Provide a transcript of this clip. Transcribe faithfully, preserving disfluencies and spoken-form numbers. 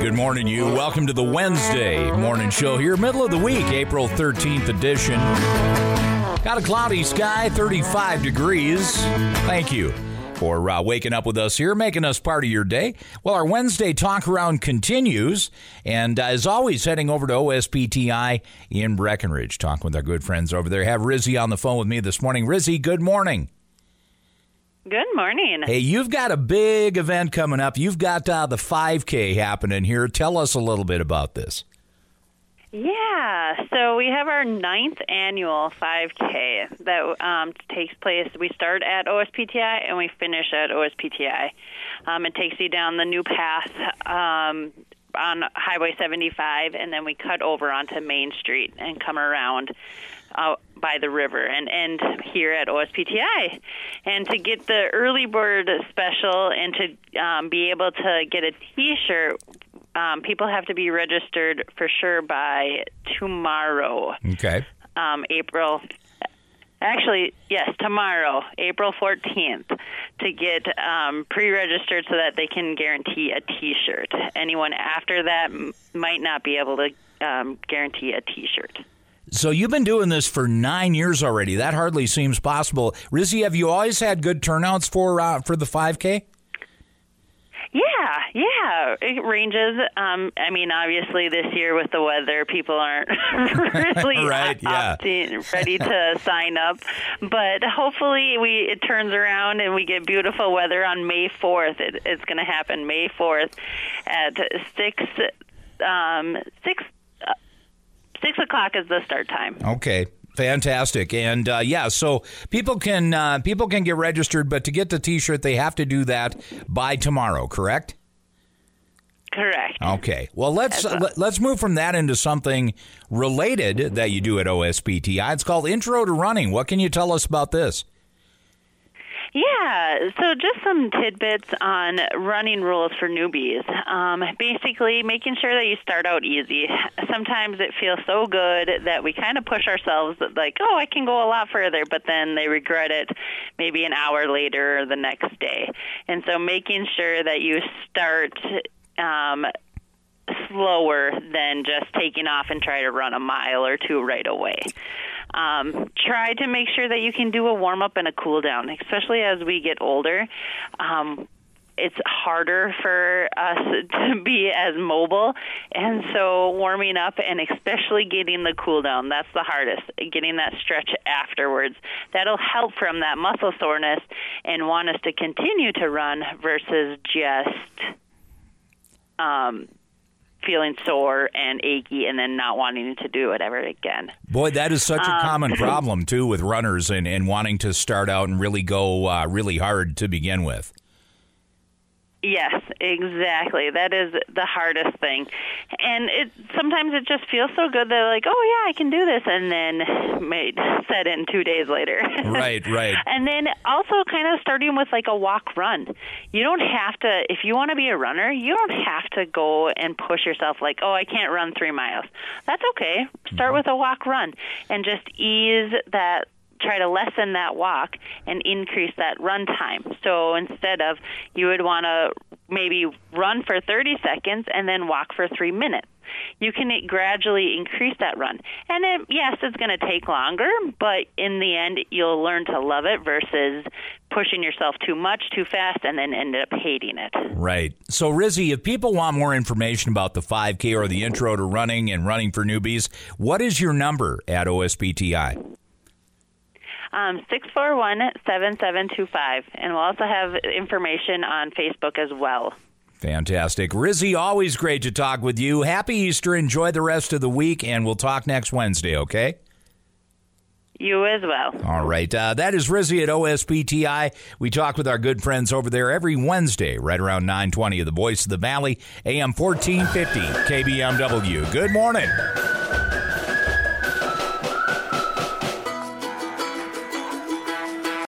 good morning, you. Welcome to the Wednesday morning show here, middle of the week, April thirteenth edition. Got a cloudy sky, thirty-five degrees. Thank you for uh, waking up with us here, making us part of your day. Well, our Wednesday talk around continues, and uh, as always, heading over to O S P T I in Breckenridge, talking with our good friends over there. Have Rizzy on the phone with me this morning. Rizzy, good morning. Good morning. Hey, you've got a big event coming up. You've got uh, the five K happening here. Tell us a little bit about this. Yeah, so we have our ninth annual five K that um, takes place. We start at O S P T I and we finish at O S P T I. Um, it takes you down the new path um, on Highway seventy-five, and then we cut over onto Main Street and come around out by the river and end here at O S P T I. And to get the early bird special and to um, be able to get a T-shirt, um, people have to be registered for sure by tomorrow. Okay. Um, April, actually, yes, tomorrow, April fourteenth, to get um, pre-registered so that they can guarantee a T-shirt. Anyone after that m- might not be able to um, guarantee a T-shirt. So you've been doing this for nine years already. That hardly seems possible. Rizzy, have you always had good turnouts for uh, for the five K? Yeah, yeah. It ranges. Um, I mean, obviously this year with the weather, people aren't really right, yeah. opting, ready to sign up. But hopefully we it turns around and we get beautiful weather on May fourth. It, it's going to happen May fourth at six, um, six, uh, six o'clock is the start time. Okay. Fantastic. And uh, yeah, so people can uh, people can get registered, but to get the T-shirt, they have to do that by tomorrow, correct? Correct. Okay. Well, let's uh, let's move from that into something related that you do at O S P T I. It's called Intro to Running. What can you tell us about this? Yeah, so just some tidbits on running rules for newbies. Um, basically, making sure that you start out easy. Sometimes it feels so good that we kind of push ourselves like, oh, I can go a lot further, but then they regret it maybe an hour later or the next day. And so making sure that you start um, slower than just taking off and try to run a mile or two right away. Um, try to make sure that you can do a warm-up and a cool-down, especially as we get older. Um, it's harder for us to be as mobile, and so warming up and especially getting the cool-down, that's the hardest, getting that stretch afterwards. That'll help from that muscle soreness and want us to continue to run versus just um feeling sore and achy and then not wanting to do it ever again. Boy, that is such a um, common problem, too, with runners and, and wanting to start out and really go uh, really hard to begin with. Yes, exactly. That is the hardest thing. And it sometimes it just feels so good that like, oh, yeah, I can do this, and then may set in two days later. Right, right. And then also kind of starting with like a walk run. You don't have to, if you want to be a runner, you don't have to go and push yourself like, oh, I can't run three miles. That's okay. Start with a walk run and just ease that. Try to lessen that walk and increase that run time. So instead of, you would want to maybe run for thirty seconds and then walk for three minutes. You can gradually increase that run. And it, yes, it's going to take longer, but in the end, you'll learn to love it versus pushing yourself too much, too fast, and then end up hating it. Right. So, Rizzy, if people want more information about the five K or the Intro to Running and Running for Newbies, what is your number at O S P T I? Um, six four one, seven seven two five, and we'll also have information on Facebook as well. Fantastic. Rizzy, always great to talk with you. Happy Easter. Enjoy the rest of the week, and we'll talk next Wednesday, okay? You as well. All right. Uh, that is Rizzy at O S P T I. We talk with our good friends over there every Wednesday, right around nine twenty of the Voice of the Valley, A M fourteen fifty, K B M W. Good morning.